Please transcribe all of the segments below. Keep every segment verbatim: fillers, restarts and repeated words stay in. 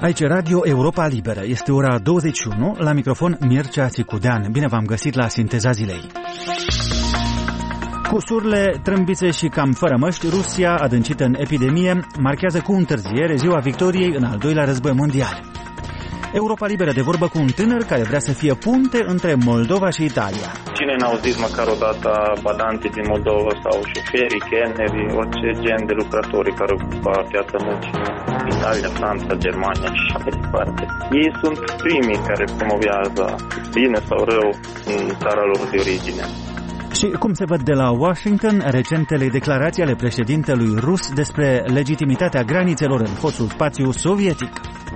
Aici Radio Europa Liberă. Este ora douăzeci și unu, la microfon Mircea Țicudean. Bine v-am găsit la Sinteza Zilei. Cu surle, trâmbițe și cam fără măști, Rusia, adâncită în epidemie, marchează cu întârziere ziua victoriei în al doilea război mondial. Europa Liberă de vorbă cu un tânăr care vrea să fie punte între Moldova și Italia. Cine n-a auzit măcar o dată badanții din Moldova sau șoferii, chelnerii, orice gen de lucrători care ocupă piața muncii în Italia, Franța, Germania și așa mai departe. Ei sunt primii care promovează bine sau rău în țara lor de origine. Și cum se văd de la Washington recentele declarații ale președintelui rus despre legitimitatea granițelor în fostul spațiu sovietic.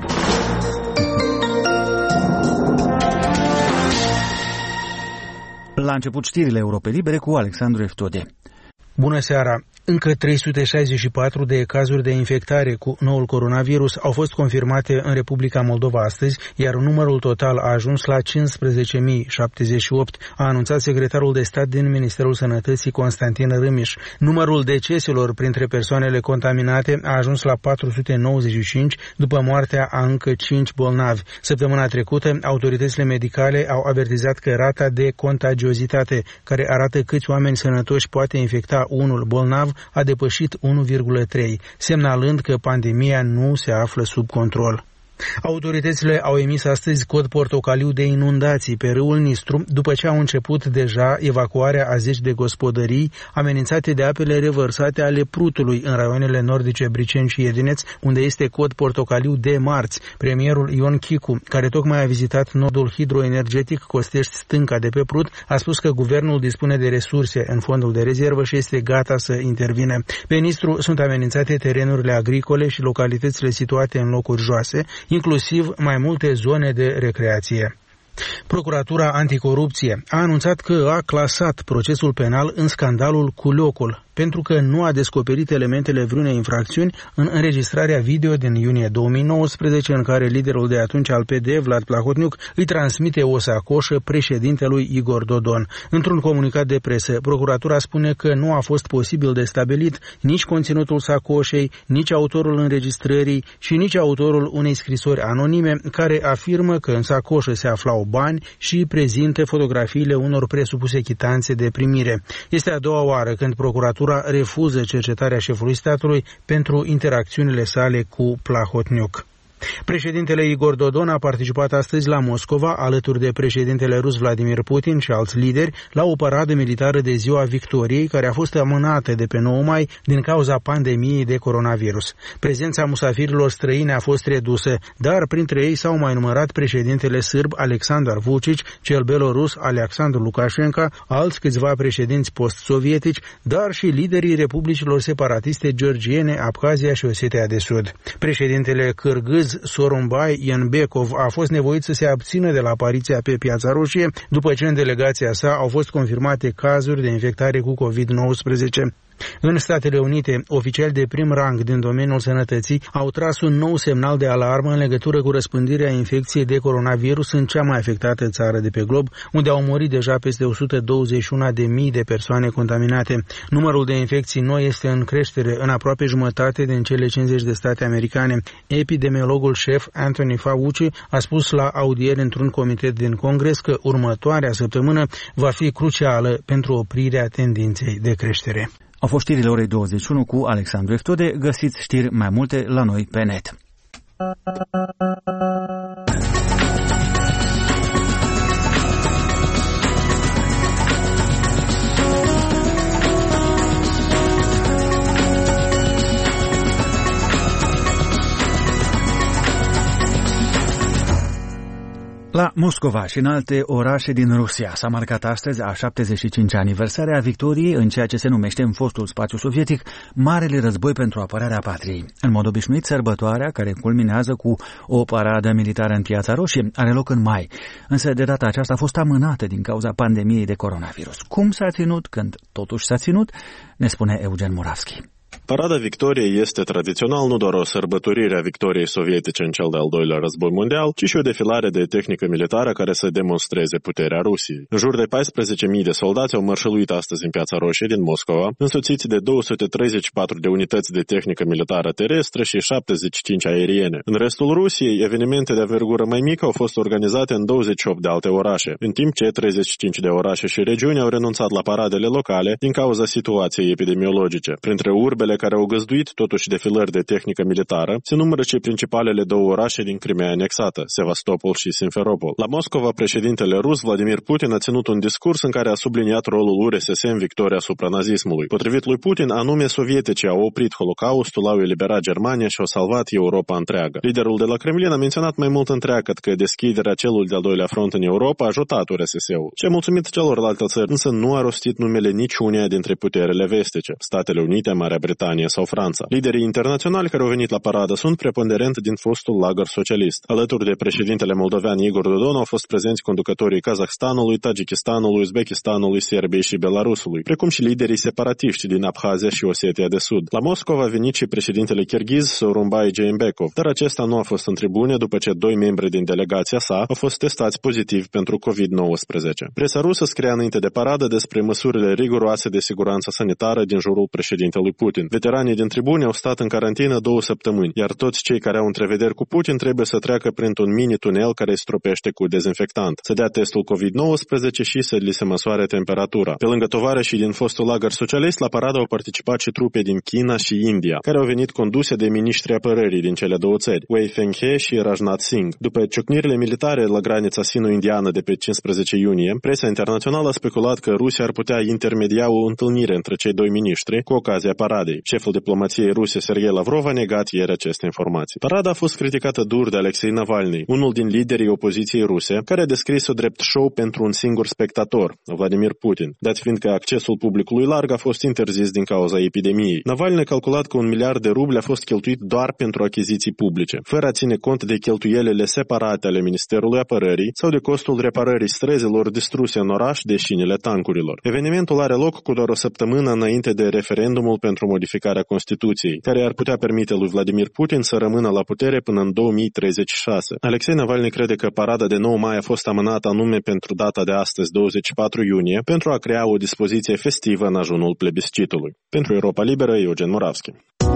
La început știrile Europei Libere cu Alexandru Eftode. Bună seara! Încă trei sute șaizeci și patru de cazuri de infectare cu noul coronavirus au fost confirmate în Republica Moldova astăzi, iar numărul total a ajuns la cincisprezece mii șaptezeci și opt, a anunțat secretarul de stat din Ministerul Sănătății Constantin Râmiș. Numărul deceselor printre persoanele contaminate a ajuns la patru sute nouăzeci și cinci, după moartea a încă cinci bolnavi. Săptămâna trecută, autoritățile medicale au avertizat că rata de contagiozitate, care arată câți oameni sănătoși poate infecta unul bolnav, a depășit unu virgulă trei, semnalând că pandemia nu se află sub control. Autoritățile au emis astăzi cod portocaliu de inundații pe râul Nistru, după ce au început deja evacuarea a zeci de gospodării amenințate de apele revărsate ale Prutului în raioanele nordice Briceni și Iedineț, unde este cod portocaliu de marți. Premierul Ion Chicu, care tocmai a vizitat nodul hidroenergetic Costești-Stânca de pe Prut, a spus că guvernul dispune de resurse în fondul de rezervă și este gata să intervine. Pe Nistru sunt amenințate terenurile agricole și localitățile situate în locuri joase, inclusiv mai multe zone de recreație. Procuratura Anticorupție a anunțat că a clasat procesul penal în scandalul cu locul, pentru că nu a descoperit elementele vreunei infracțiuni în înregistrarea video din iunie două mii nouăsprezece, în care liderul de atunci al P D, Vlad Plahotniuc, îi transmite o sacoșă președintelui Igor Dodon. Într-un comunicat de presă, procuratura spune că nu a fost posibil de stabilit nici conținutul sacoșei, nici autorul înregistrării și nici autorul unei scrisori anonime care afirmă că în sacoșă se aflau bani și prezintă fotografiile unor presupuse chitanțe de primire. Este a doua oară când procuratura refuză cercetarea șefului statului pentru interacțiunile sale cu Plahotniuc. Președintele Igor Dodon a participat astăzi la Moscova, alături de președintele rus Vladimir Putin și alți lideri, la o paradă militară de ziua victoriei, care a fost amânată de pe nouă mai din cauza pandemiei de coronavirus. Prezența musafirilor străini a fost redusă, dar printre ei s-au mai numărat președintele sârb Alexandar Vučić, cel belorus Alexandru Lukashenko, alți câțiva președinți post-sovietici, dar și liderii republicilor separatiste georgiene, Abhazia și Osetia de Sud. Președintele cârgâz Soronbay Yenbekov a fost nevoit să se abțină de la apariția pe Piața Roșie, după ce în delegația sa au fost confirmate cazuri de infectare cu covid nouăsprezece. În Statele Unite, oficiali de prim rang din domeniul sănătății au tras un nou semnal de alarmă în legătură cu răspândirea infecției de coronavirus în cea mai afectată țară de pe glob, unde au murit deja peste o sută douăzeci și unu de mii de persoane contaminate. Numărul de infecții noi este în creștere în aproape jumătate din cele cincizeci de state americane. Epidemiologul șef Anthony Fauci a spus la audieri într-un comitet din Congres că următoarea săptămână va fi crucială pentru oprirea tendinței de creștere. Au fost știrile orei douăzeci și unu cu Alexandru Eftode. Găsiți știri mai multe la noi pe net. La Moscova și în alte orașe din Rusia s-a marcat astăzi a șaptezeci și cincea aniversare a victoriei în ceea ce se numește în fostul spațiu sovietic Marele Război pentru apărarea patriei. În mod obișnuit, sărbătoarea, care culminează cu o paradă militară în Piața Roșie, are loc în mai, însă de data aceasta a fost amânată din cauza pandemiei de coronavirus. Cum s-a ținut când totuși s-a ținut, ne spune Eugen Muravski. Parada Victoriei este tradițional nu doar o sărbătorire a victoriei sovietice în cel de-al doilea război mondial, ci și o defilare de tehnică militară care să demonstreze puterea Rusiei. În jur de paisprezece mii de soldați au mărșăluit astăzi în Piața Roșie din Moscova, însoțiți de două sute treizeci și patru de unități de tehnică militară terestră și șaptezeci și cinci aeriene. În restul Rusiei, evenimente de avergură mai mică au fost organizate în douăzeci și opt de alte orașe, în timp ce treizeci și cinci de orașe și regiuni au renunțat la paradele locale din cauza situației epidemiologice. Printre urbele care au găzduit totuși defilări de tehnică militară se numără și principalele două orașe din Crimea anexată, Sevastopol și Simferopol. La Moscova, președintele rus Vladimir Putin a ținut un discurs în care a subliniat rolul U R S S în victoria asupra nazismului. Potrivit lui Putin, anume sovieticii au oprit Holocaustul, au eliberat Germania și au salvat Europa întreagă. Liderul de la Kremlin a menționat mai mult întreagăt că deschiderea celui de-al doilea front în Europa a ajutat U R S S-ul. Ce mulțumit celorlalte țări, însă nu a rostit numele niciuneia dintre puterile vestice, Statele Unite, Marea Britanie sau Franța. Liderii internaționali care au venit la paradă sunt preponderent din fostul lagăr socialist. Alături de președintele moldovean Igor Dodon au fost prezenți conducătorii Kazahstanului, Tajikistanului, Uzbekistanului, Serbiei și Belarusului, precum și liderii separatiști din Abhazia și Osetia de Sud. La Moscova a venit și președintele kirghiz Soronbai Jeinbekov, dar acesta nu a fost în tribune după ce doi membri din delegația sa au fost testați pozitiv pentru covid nouăsprezece. Presa rusă scria înainte de paradă despre măsurile riguroase de siguranță sanitară din jurul președintelui Putin. Veteranii din tribune au stat în carantină două săptămâni, iar toți cei care au întrevederi cu Putin trebuie să treacă printr-un mini-tunel care îi stropește cu dezinfectant, să dea testul covid nouăsprezece și să li se măsoare temperatura. Pe lângă tovarășii din fostul lagăr socialist, la paradă au participat și trupe din China și India, care au venit conduse de miniștrii apărării din cele două țări, Wei Fenghe și Rajnath Singh. După ciocnirile militare la granița sino-indiană de pe cincisprezece iunie, presa internațională a speculat că Rusia ar putea intermedia o întâlnire între cei doi miniștri cu ocazia paradei. Șeful diplomației ruse Sergei Lavrov a negat ieri aceste informații. Parada a fost criticată dur de Alexei Navalny, unul din liderii opoziției ruse, care a descris-o drept show pentru un singur spectator, Vladimir Putin, dat fiind că accesul publicului larg a fost interzis din cauza epidemiei. Navalny a calculat că un miliard de rubli a fost cheltuit doar pentru achiziții publice, fără a ține cont de cheltuielile separate ale Ministerului Apărării sau de costul reparării străzilor distruse în oraș de șinile tancurilor. Evenimentul are loc cu doar o săptămână înainte de referendumul pentru modificarea Constituției, care ar putea permite lui Vladimir Putin să rămână la putere până în două mii treizeci și șase. Alexei Navalny crede că parada de nouă mai a fost amânată anume pentru data de astăzi, douăzeci și patru iunie, pentru a crea o dispoziție festivă în ajunul plebiscitului. Pentru Europa Liberă, Eugen Moravski.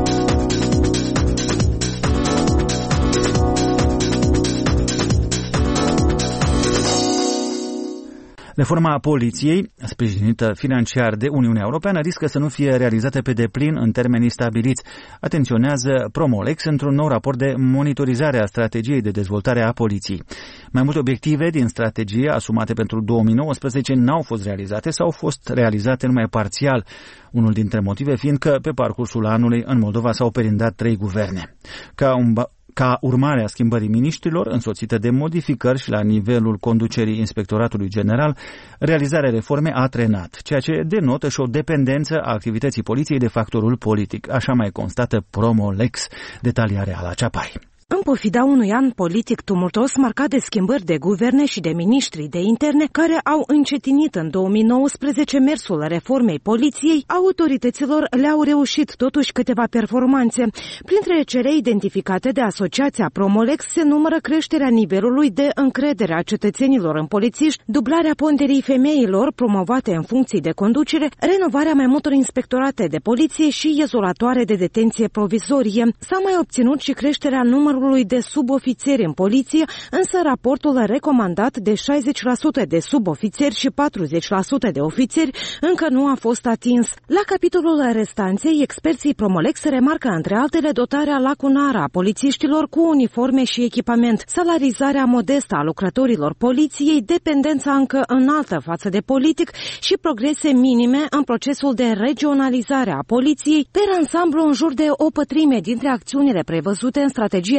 Reforma poliției, sprijinită financiar de Uniunea Europeană, riscă să nu fie realizată pe deplin în termenii stabiliți, atenționează Promolex într-un nou raport de monitorizare a strategiei de dezvoltare a poliției. Mai multe obiective din strategie asumate pentru două mii nouăsprezece n-au fost realizate sau au fost realizate numai parțial, unul dintre motive fiind că pe parcursul anului în Moldova s-au perindat trei guverne. Ca un Ca urmare a schimbării miniștrilor, însoțită de modificări și la nivelul conducerii Inspectoratului General, realizarea reformei a trenat, ceea ce denotă și o dependență a activității poliției de factorul politic, așa mai constată Promolex, detaliarea la Ceapai. În pofida unui an politic tumultos marcat de schimbări de guverne și de miniștri de interne care au încetinit în două mii nouăsprezece mersul reformei poliției, autorităților le-au reușit totuși câteva performanțe. Printre cele identificate de asociația Promolex se numără creșterea nivelului de încredere a cetățenilor în polițiști, dublarea ponderii femeilor promovate în funcții de conducere, renovarea mai multor inspectorate de poliție și izolatoare de detenție provizorie. S-a mai obținut și creșterea numărului de subofițeri în poliție, însă raportul recomandat de șaizeci la sută de subofițeri și patruzeci la sută de ofițeri încă nu a fost atins. La capitolul restanței, experții Promolex remarcă între altele dotarea lacunară a polițiștilor cu uniforme și echipament, salarizarea modestă a lucrătorilor poliției, dependența încă înaltă față de politic și progrese minime în procesul de regionalizare a poliției, per ansamblu în jur de o pătrime dintre acțiunile prevăzute în strategia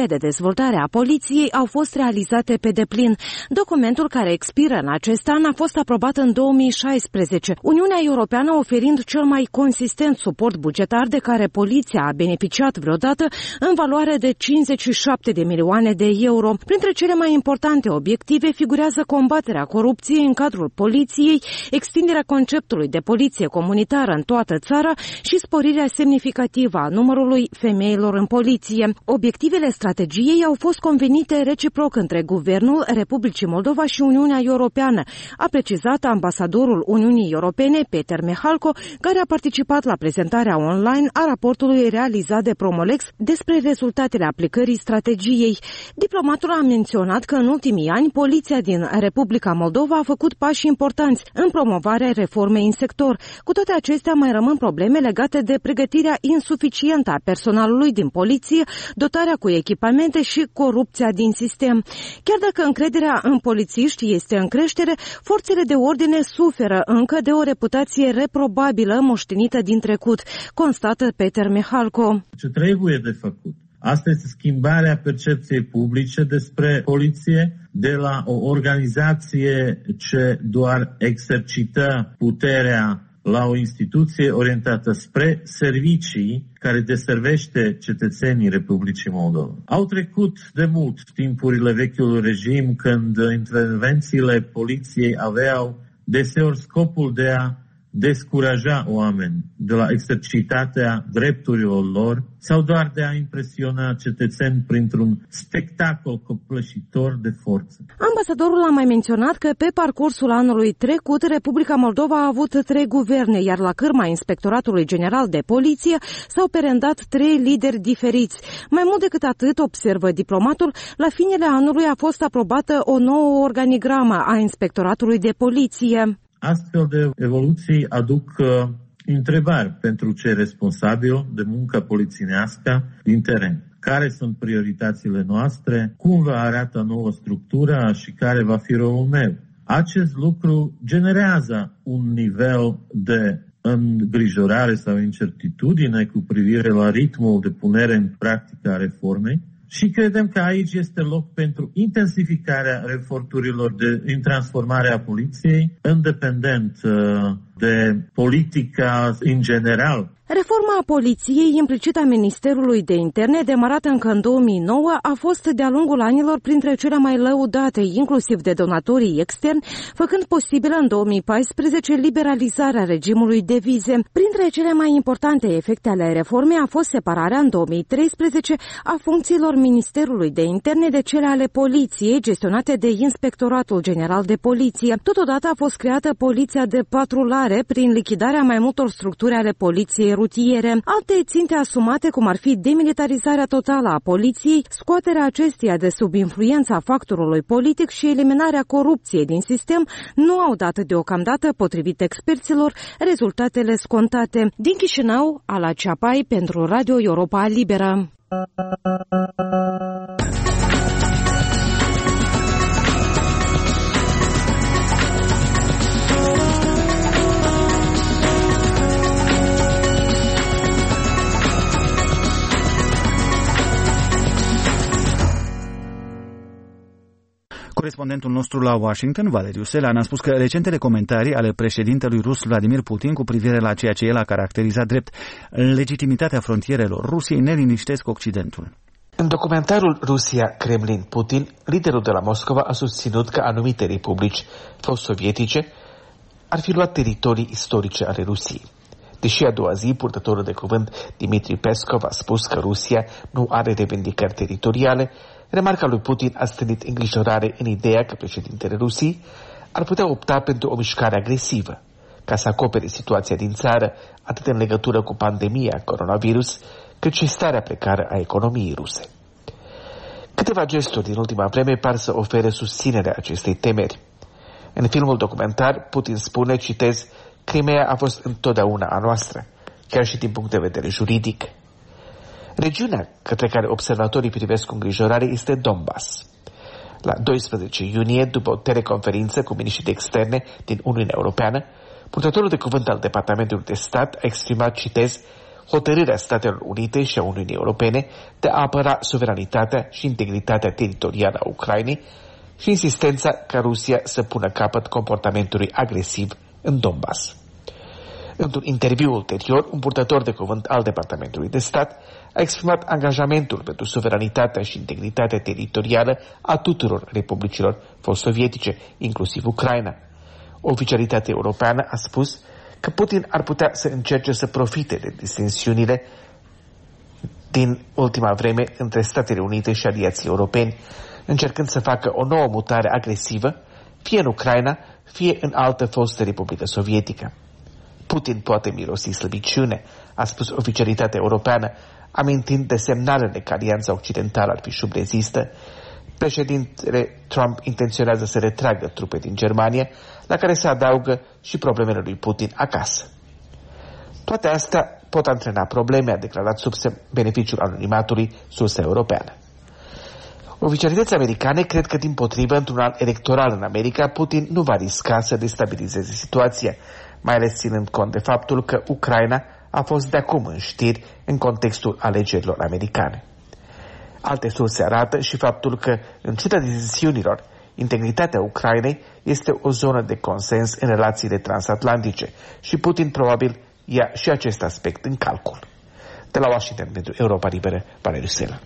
de dezvoltare a poliției au fost realizate pe deplin. Documentul care expiră în acest an a fost aprobat în două mii șaisprezece, Uniunea Europeană oferind cel mai consistent suport bugetar de care poliția a beneficiat vreodată în valoare de cincizeci și șapte de milioane de euro. Printre cele mai importante obiective figurează combaterea corupției în cadrul poliției, extinderea conceptului de poliție comunitară în toată țara și sporirea semnificativă a numărului femeilor în poliție. Obiectivele strategiei au fost convenite reciproc între Guvernul Republicii Moldova și Uniunea Europeană, a precizat ambasadorul Uniunii Europene, Peter Mihalko, care a participat la prezentarea online a raportului realizat de Promolex despre rezultatele aplicării strategiei. Diplomatul a menționat că în ultimii ani poliția din Republica Moldova a făcut pași importanți în promovarea reformei în sector. Cu toate acestea mai rămân probleme legate de pregătirea insuficientă a personalului din poliție, dotarea cu echipamente și corupția din sistem. Chiar dacă încrederea în polițiști este în creștere, forțele de ordine suferă încă de o reputație reprobabilă moștenită din trecut, constată Peter Mihalko. Ce trebuie de făcut? Asta este schimbarea percepției publice despre poliție, de la o organizație ce doar exercită puterea la o instituție orientată spre servicii care deservește cetățenii Republicii Moldova. Au trecut de mult timpurile vechiului regim când intervențiile poliției aveau deseori scopul de a descuraja oameni de la exercitarea drepturilor lor sau doar de a impresiona cetățeni printr-un spectacol copleșitor de forță. Ambasadorul a mai menționat că pe parcursul anului trecut Republica Moldova a avut trei guverne, iar la cârma Inspectoratului General de Poliție s-au perendat trei lideri diferiți. Mai mult decât atât, observă diplomatul, la finele anului a fost aprobată o nouă organigramă a Inspectoratului de Poliție. Astfel de evoluții aduc uh, întrebări pentru cei responsabili de muncă polițienească din teren. Care sunt prioritățile noastre, cum va arata nouă structură și care va fi rolul meu. Acest lucru generează un nivel de îngrijorare sau incertitudine cu privire la ritmul de punere în practică a reformei. Și credem că aici este loc pentru intensificarea eforturilor de în transformarea poliției, independent de politica în general. Reforma poliției, implicit a Ministerului de Interne, demarată încă în două mii nouă, a fost de-a lungul anilor printre cele mai lăudate, inclusiv de donatorii externi, făcând posibilă în două mii paisprezece liberalizarea regimului de vize. Printre cele mai importante efecte ale reformei a fost separarea în două mii treisprezece a funcțiilor Ministerului de Interne de cele ale poliției, gestionate de Inspectoratul General de Poliție. Totodată a fost creată Poliția de Patrulare prin lichidarea mai multor structuri ale poliției rutiere. Alte ținte asumate, cum ar fi demilitarizarea totală a poliției, scoaterea acesteia de sub influența factorului politic și eliminarea corupției din sistem, nu au dat deocamdată, potrivit experților, rezultatele scontate. Din Chișinău, Ala Ceapai pentru Radio Europa Liberă. Corespondentul nostru la Washington, Valeriu Sela, a spus că recentele comentarii ale președintelui rus Vladimir Putin cu privire la ceea ce el a caracterizat drept legitimitatea frontierelor Rusiei ne liniștesc Occidentul. În documentarul Rusia Kremlin Putin, liderul de la Moscova a susținut că anumite republici fost-sovietice ar fi luat teritorii istorice ale Rusiei. Deși a doua zi, purtătorul de cuvânt Dmitri Peskov a spus că Rusia nu are revendicări teritoriale, remarca lui Putin a stârnit îngrijorare în ideea că președintele Rusiei ar putea opta pentru o mișcare agresivă, ca să acopere situația din țară, atât în legătură cu pandemia coronavirus, cât și starea precară a economiei ruse. Câteva gesturi din ultima vreme par să ofere susținerea acestei temeri. În filmul documentar, Putin spune, citez, Crimea a fost întotdeauna a noastră, chiar și din punct de vedere juridic. Regiunea către care observatorii privesc cu îngrijorare este Donbass. La doisprezece iunie, după o teleconferință cu miniștrii de externe din Uniunea Europeană, purtătorul de cuvânt al Departamentului de Stat a exprimat, citez, hotărârea Statelor Unite și a Uniunii Europene de a apăra suveranitatea și integritatea teritorială a Ucrainei și insistența ca Rusia să pună capăt comportamentului agresiv în Donbass. Într-un interviu ulterior, un purtător de cuvânt al Departamentului de Stat a exprimat angajamentul pentru suveranitatea și integritatea teritorială a tuturor republicilor fost-sovietice, inclusiv Ucraina. Oficialitatea europeană a spus că Putin ar putea să încerce să profite de distensiunile din ultima vreme între Statele Unite și aliații europeni, încercând să facă o nouă mutare agresivă, fie în Ucraina, fie în altă fostă republică sovietică. Putin poate mirosi slăbiciune, a spus oficialitatea europeană, amintind de semnalele că Alianța Occidentală ar fi șubrezistă. Președintele Trump intenționează să retragă trupe din Germania, la care se adaugă și problemele lui Putin acasă. Toate astea pot antrena probleme, a declarat sub beneficiul anonimatului sursa europeană. Oficialitățile americane cred că, dimpotrivă, într-un an electoral în America, Putin nu va risca să destabilizeze situația, mai ales ținând cont de faptul că Ucraina a fost de acum în știri în contextul alegerilor americane. Alte surse arată și faptul că, în ciuda disensiunilor, integritatea Ucrainei este o zonă de consens în relațiile transatlantice și Putin probabil ia și acest aspect în calcul. De la Washington, pentru Europa Liberă, Valeriu Sela.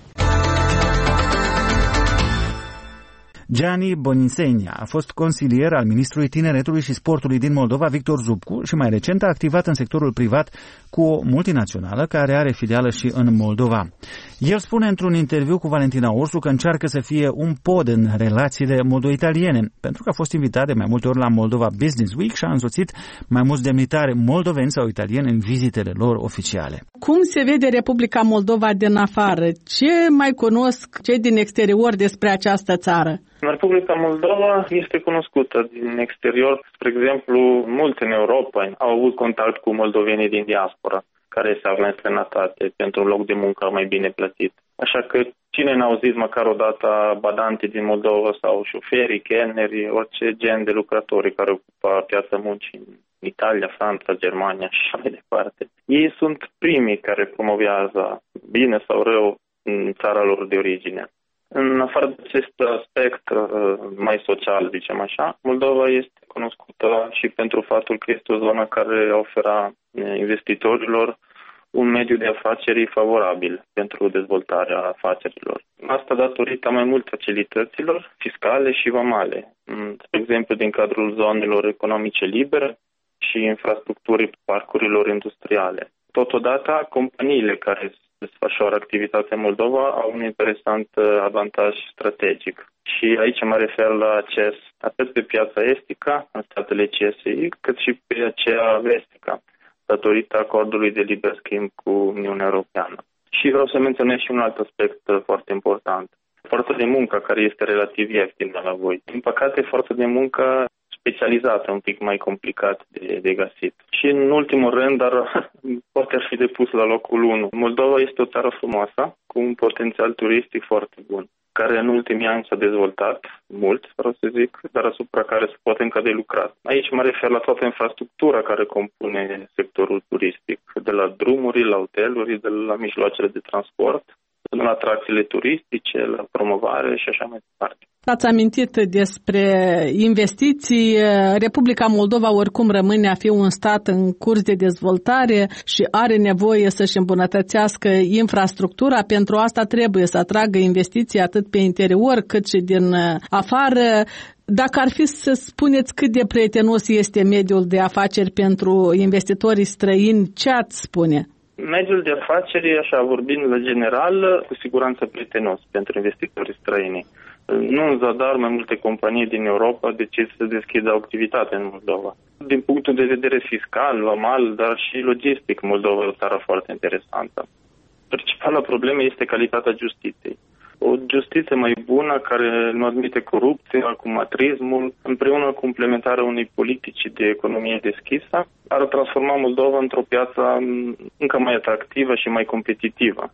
Gianni Bonisenia a fost consilier al ministrului tineretului și sportului din Moldova, Victor Zubcu, și mai recent a activat în sectorul privat cu o multinațională care are filială și în Moldova. El spune într-un interviu cu Valentina Orsu că încearcă să fie un pod în relațiile moldo-italiene, pentru că a fost invitat de mai multe ori la Moldova Business Week și a însoțit mai mulți demnitari moldoveni sau italieni în vizitele lor oficiale. Cum se vede Republica Moldova din afară? Ce mai cunosc cei din exterior despre această țară? Republica Moldova este cunoscută din exterior. Spre exemplu, mulți în Europa au avut contact cu moldovenii din diaspora, care se află în străinătate pentru un loc de muncă mai bine plătit. Așa că cine n-a auzit măcar o dată badantii din Moldova sau șoferii, chelneri, orice gen de lucrători care ocupă piața muncii în Italia, Franța, Germania și așa mai departe. Ei sunt primii care promovează, bine sau rău, în țara lor de origine. În afară de acest aspect mai social, zicem așa, Moldova este cunoscută și pentru faptul că este o zonă care oferă investitorilor un mediu de afaceri favorabil pentru dezvoltarea afacerilor. Asta datorită mai mult facilităților fiscale și vamale, de exemplu din cadrul zonelor economice libere și infrastructurii parcurilor industriale. Totodată, companiile care desfășoară activitatea în Moldova au un interesant avantaj strategic. Și aici mă refer la acces atât pe piața estică, în statele C S I, cât și pe aceea vestică, datorită acordului de liber schimb cu Uniunea Europeană. Și vreau să menționez și un alt aspect foarte important. Forța de muncă, care este relativ ieftină la voi. Din păcate, forța de muncă specializată, un pic mai complicat de, de găsit. Și în ultimul rând, dar poate ar fi depus la locul unu, Moldova este o țară frumoasă, cu un potențial turistic foarte bun, care în ultimii ani s-a dezvoltat mult, vreau să zic, dar asupra care se poate încă de lucrat. Aici mă refer la toată infrastructura care compune sectorul turistic, de la drumuri, la hoteluri, de la mijloacele de transport, la atracțiile turistice, la promovare și așa mai departe. Ați amintit despre investiții. Republica Moldova oricum rămâne a fi un stat în curs de dezvoltare și are nevoie să-și îmbunătățească infrastructura. Pentru asta trebuie să atragă investiții atât pe interior cât și din afară. Dacă ar fi să spuneți cât de prietenos este mediul de afaceri pentru investitorii străini, ce ați spune? Mediul de afaceri, așa vorbind la general, cu siguranță prietenos pentru investitorii străini. Nu în zadar, mai multe companii din Europa decid să deschidă activitate în Moldova. Din punctul de vedere fiscal, vamal, dar și logistic, Moldova e o țară foarte interesantă. Principala problemă este calitatea justiției. O justiție mai bună, care nu admite corupție, acumatrismul, împreună cu implementarea unei politici de economie deschisă, ar transforma Moldova într-o piață încă mai atractivă și mai competitivă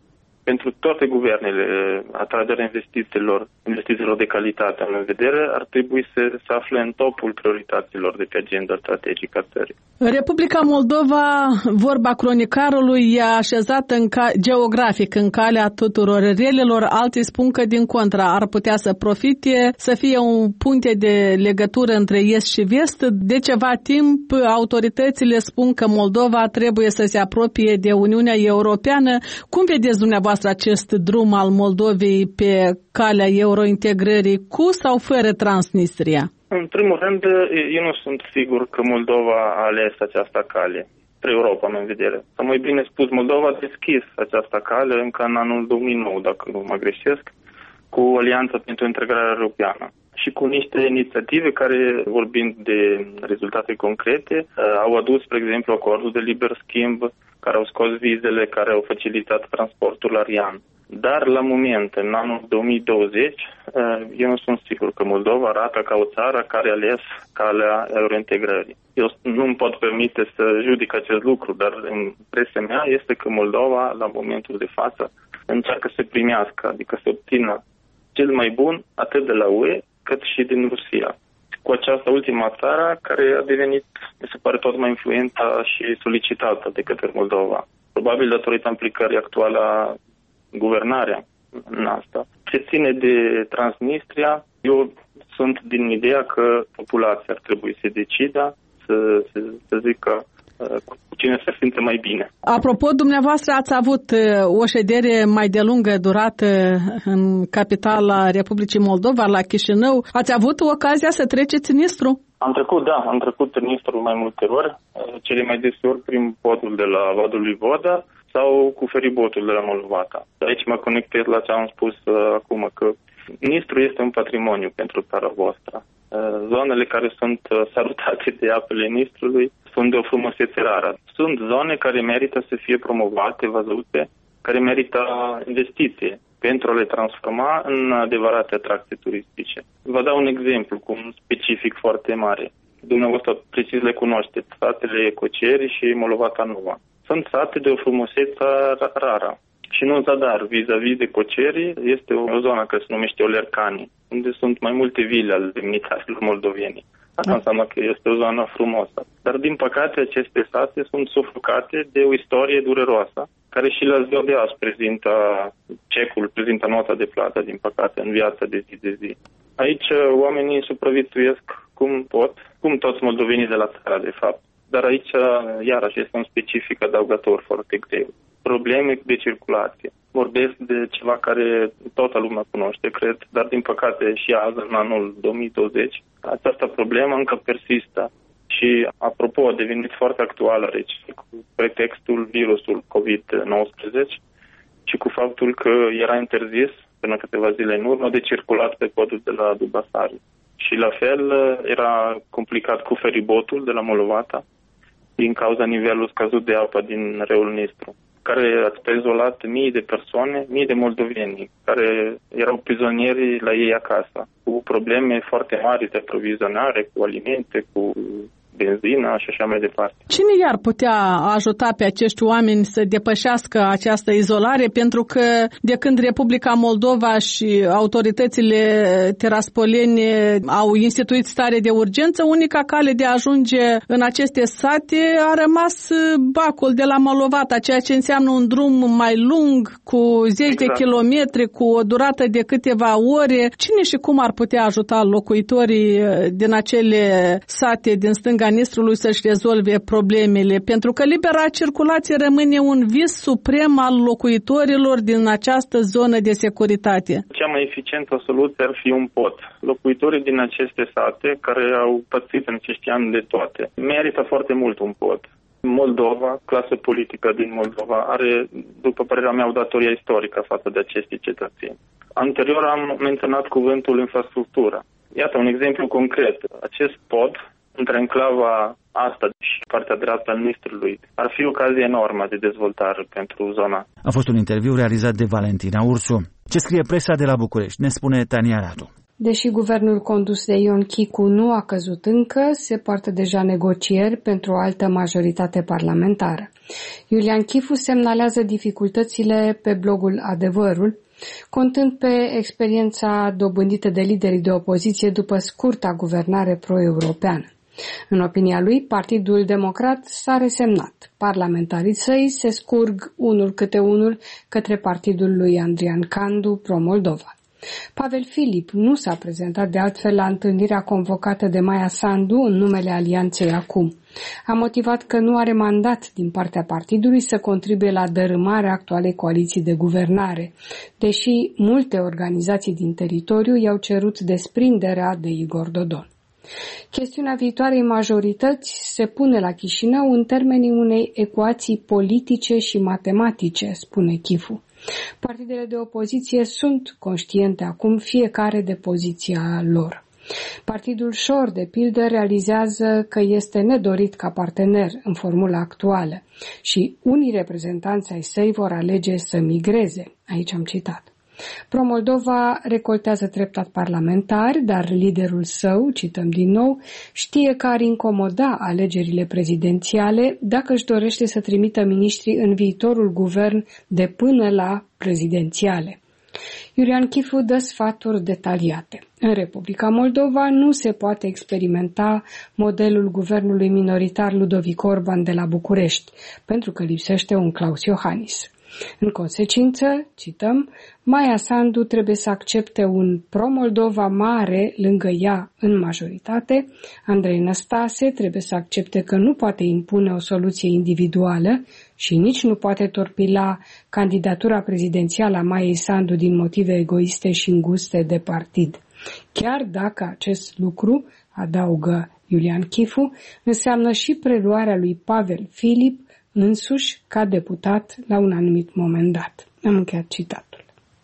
pentru toate guvernele, atragerea investițiilor, investițiilor de calitate în vedere, ar trebui să se afle în topul priorităților de pe agenda strategică a țării. Republica Moldova, vorba cronicarului, e așezată în ca- geografic în calea tuturor relelor, alții spun că din contra ar putea să profite, să fie un punte de legătură între est și vest. De ceva timp, autoritățile spun că Moldova trebuie să se apropie de Uniunea Europeană. Cum vedeți dumneavoastră acest drum al Moldovei pe calea eurointegrării, cu sau fără Transnistria? În primul rând, eu nu sunt sigur că Moldova a ales această cale. Spre Europa, în vedere. Sau mai bine spus, Moldova a deschis această cale încă în anul două mii nouă, dacă nu mă greșesc, cu Alianța pentru Integrarea Europeană. Și cu niște inițiative care, vorbind de rezultate concrete, au adus, spre exemplu, acordul de liber schimb, care au scos vizele, care au facilitat transportul aerian. Dar, la moment, în anul două mii douăzeci, eu nu sunt sigur că Moldova arată ca o țară care a ales calea eurointegrării. Eu nu îmi pot permite să judic acest lucru, dar impresia mea este că Moldova, la momentul de față, încearcă să primească, adică să obțină cel mai bun atât de la U E cât și din Rusia. Cu această ultima țară care a devenit, mi se pare, tot mai influentă și solicitată de către Moldova. Probabil datorită implicării actuale a guvernarea în asta. Ce ține de Transnistria, eu sunt din ideea că populația ar trebui să decidă, să, să, să zică cu cine se simte mai bine. Apropo, dumneavoastră ați avut o ședere mai de lungă durată în capitala Republicii Moldova, la Chișinău. Ați avut ocazia să treceți Nistru? Am trecut, da, am trecut Nistru mai multe ori, cele mai deseori prin podul de la Vadul lui Voda sau cu feribotul de la Moldovata. Aici mă conectez la ce am spus uh, acum, că Nistru este un patrimoniu pentru țara voastră. Uh, zonele care sunt uh, salutate de apele Nistrului sunt de o frumusețe rară. Sunt zone care merită să fie promovate, văzute, care merită investiție pentru a le transforma în adevărate atracții turistice. Vă dau un exemplu cu un specific foarte mare. Dumneavoastră precis le cunoașteți, satele Coceri și Molovata Nova. Sunt sate de o frumusețe rară. Și nu în zadar, vis-a-vis de Coceri, este o zonă care se numește Olercani, unde sunt mai multe vile ale demnitarilor moldoveni. Asta înseamnă că este o zonă frumoasă. Dar, din păcate, aceste sate sunt sufocate de o istorie dureroasă, care și la ziua de azi prezintă cecul, prezintă nota de plată, din păcate, în viața de zi de zi. Aici oamenii supraviețuiesc cum pot, cum toți moldovenii de la țară, de fapt. Dar aici, iarăși, este un specific adăugător foarte greu. Probleme de circulație. Vorbesc de ceva care toată lumea cunoaște, cred, dar din păcate și azi, în anul două mii douăzeci, această problemă încă persistă. Și, apropo, a devenit foarte actuală, deci, cu pretextul virusul covid nouăsprezece și cu faptul că era interzis, până câteva zile în urmă, de circulat pe podul de la Dubasari. Și, la fel, era complicat cu feribotul de la Molovata, din cauza nivelului scăzut de apă din râul Nistru, care a izolat mii de persoane, mii de moldoveni, care erau prizonieri la ei acasă, cu probleme foarte mari de aprovizionare, cu alimente, cu benzină și așa mai departe. Cine i-ar putea ajuta pe acești oameni să depășească această izolare? Pentru că de când Republica Moldova și autoritățile tiraspolene au instituit stare de urgență, unica cale de a ajunge în aceste sate a rămas bacul de la Molovata, ceea ce înseamnă un drum mai lung, cu zeci exact. de kilometri, cu o durată de câteva ore. Cine și cum ar putea ajuta locuitorii din acele sate din stânga Nistrului să-și rezolve problemele, pentru că libera circulație rămâne un vis suprem al locuitorilor din această zonă de securitate. Cea mai eficientă soluție ar fi un pod. Locuitorii din aceste sate, care au pățit în acești ani de toate, merită foarte mult un pod. Moldova, clasă politică din Moldova, are, după părerea mea, o datorie istorică față de aceste cetățeni. Anterior am menționat cuvântul infrastructură. Iată un exemplu concret. Acest pod între enclava asta și partea dreaptă al Nistrului ar fi o ocazie enormă de dezvoltare pentru zona. A fost un interviu realizat de Valentina Ursu. Ce scrie presa de la București? Ne spune Tania Radu. Deși guvernul condus de Ion Chicu nu a căzut încă, se poartă deja negocieri pentru o altă majoritate parlamentară. Iulian Chifu semnalează dificultățile pe blogul Adevărul, contând pe experiența dobândită de liderii de opoziție după scurta guvernare pro-europeană. În opinia lui, Partidul Democrat s-a resemnat. Parlamentarii săi se scurg unul câte unul către partidul lui Andrian Candu, pro-Moldova. Pavel Filip nu s-a prezentat de altfel la întâlnirea convocată de Maia Sandu în numele Alianței Acum. A motivat că nu are mandat din partea partidului să contribuie la dărâmarea actualei coaliții de guvernare, deși multe organizații din teritoriu i-au cerut desprinderea de Igor Dodon. Chestiunea viitoarei majorități se pune la Chișinău în termenii unei ecuații politice și matematice, spune Chifu. Partidele de opoziție sunt conștiente acum fiecare de poziția lor. Partidul Șor, de pildă, realizează că este nedorit ca partener în formula actuală și unii reprezentanți ai săi vor alege să migreze. Aici am citat. Pro-Moldova recoltează treptat parlamentari, dar liderul său, cităm din nou, știe că ar incomoda alegerile prezidențiale dacă își dorește să trimită miniștri în viitorul guvern de până la prezidențiale. Iulian Chifu dă sfaturi detaliate. În Republica Moldova nu se poate experimenta modelul guvernului minoritar Ludovic Orban de la București, pentru că lipsește un Klaus Iohannis. În consecință, cităm, Maia Sandu trebuie să accepte un pro-Moldova mare lângă ea în majoritate, Andrei Năstase trebuie să accepte că nu poate impune o soluție individuală și nici nu poate torpila candidatura prezidențială a Maiei Sandu din motive egoiste și înguste de partid. Chiar dacă acest lucru, adaugă Iulian Chifu, înseamnă și preluarea lui Pavel Filip însuși ca deputat la un anumit moment dat. Am încheiat citatul.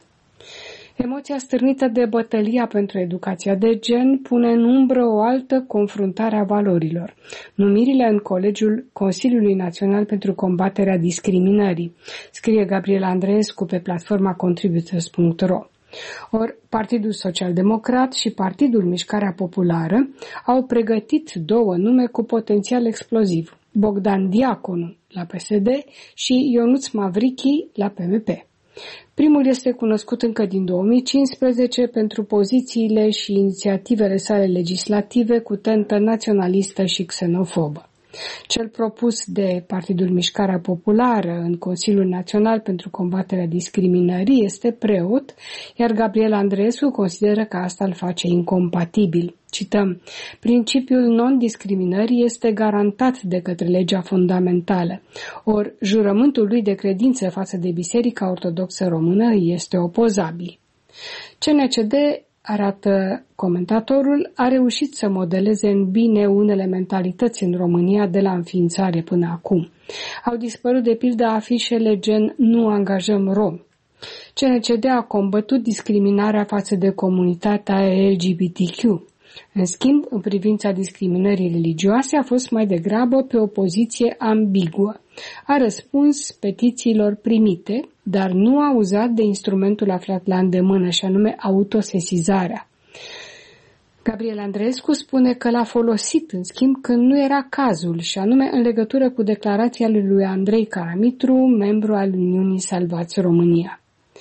Emoția stârnită de bătălia pentru educația de gen pune în umbră o altă confruntare a valorilor. Numirile în Colegiul Consiliului Național pentru Combaterea Discriminării, scrie Gabriela Andreescu pe platforma contributors punct ro. Or, Partidul Social-Democrat și Partidul Mișcarea Populară au pregătit două nume cu potențial exploziv, Bogdan Diaconu la P S D și Ionuț Mavrichi la P M P. Primul este cunoscut încă din două mii cincisprezece pentru pozițiile și inițiativele sale legislative cu tentă naționalistă și xenofobă. Cel propus de Partidul Mișcarea Populară în Consiliul Național pentru Combaterea Discriminării este preot, iar Gabriel Andreescu consideră că asta îl face incompatibil. Cităm, principiul non-discriminării este garantat de către legea fundamentală, ori jurământul lui de credință față de Biserica Ortodoxă Română este opozabil. C N C D, arată comentatorul, a reușit să modeleze în bine unele mentalități în România de la înființare până acum. Au dispărut de pildă afișele gen nu angajăm romi. C N C D a combătut discriminarea față de comunitatea L G B T Q. În schimb, în privința discriminării religioase a fost mai degrabă pe o poziție ambiguă. A răspuns petițiilor primite, dar nu a uzat de instrumentul aflat la îndemână, și anume autosesizarea. Gabriel Andreescu spune că l-a folosit, în schimb, când nu era cazul, și anume în legătură cu declarația lui Andrei Caramitru, membru al Uniunii Salvați România.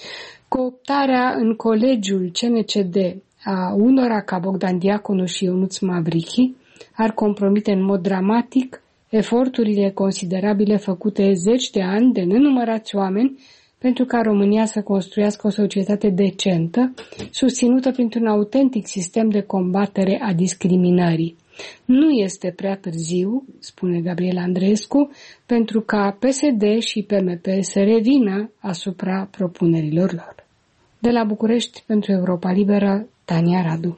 Cooptarea în colegiul C N C D a unora ca Bogdan Diaconu și Ionuț Mavrichi ar compromite în mod dramatic eforturile considerabile făcute zeci de ani de nenumărați oameni pentru ca România să construiască o societate decentă, susținută printr-un autentic sistem de combatere a discriminării. Nu este prea târziu, spune Gabriel Andreescu, pentru ca P S D și P M P să revină asupra propunerilor lor. De la București, pentru Europa Liberă, Tania Radu.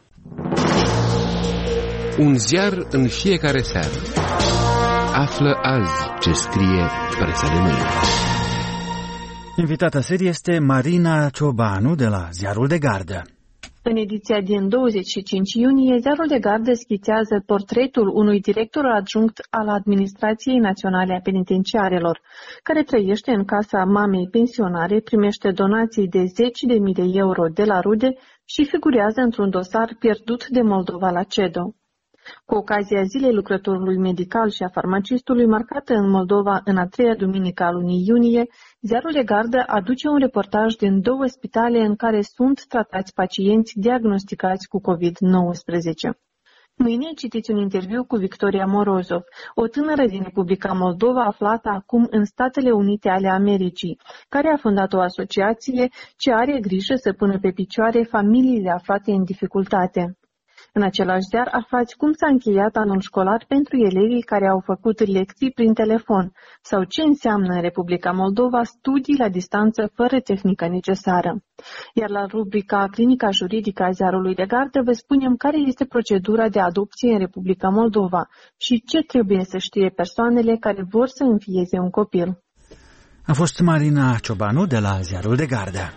Un ziar în fiecare seară. Află azi ce scrie presa de mâine. Invitata serie este Marina Ciobanu de la Ziarul de Gardă. În ediția din douăzeci și cinci iunie, Ziarul de Gardă schițează portretul unui director adjunct al Administrației Naționale a Penitenciarelor, care trăiește în casa mamei pensionare, primește donații de zeci de mii de euro de la rude și figurează într-un dosar pierdut de Moldova la C E D O. Cu ocazia Zilei Lucrătorului Medical și a Farmacistului, marcată în Moldova în a treia duminică a lunii iunie, ziarul de gardă aduce un reportaj din două spitale în care sunt tratați pacienți diagnosticați cu covid nouăsprezece. Mâine citiți un interviu cu Victoria Morozov, o tânără din Republica Moldova aflată acum în Statele Unite ale Americii, care a fondat o asociație ce are grijă să pună pe picioare familiile aflate în dificultate. În același ziar aflați cum s-a încheiat anul școlar pentru elevii care au făcut lecții prin telefon sau ce înseamnă în Republica Moldova studii la distanță fără tehnică necesară. Iar la rubrica Clinica Juridică a ziarului de gardă vă spunem care este procedura de adopție în Republica Moldova și ce trebuie să știe persoanele care vor să înfieze un copil. A fost Marina Ciobanu de la ziarul de gardă.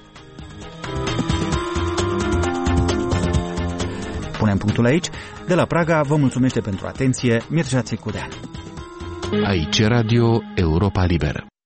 Punem punctul aici. De la Praga vă mulțumește pentru atenție Mircea Țicudean. Aici Radio Europa Liberă.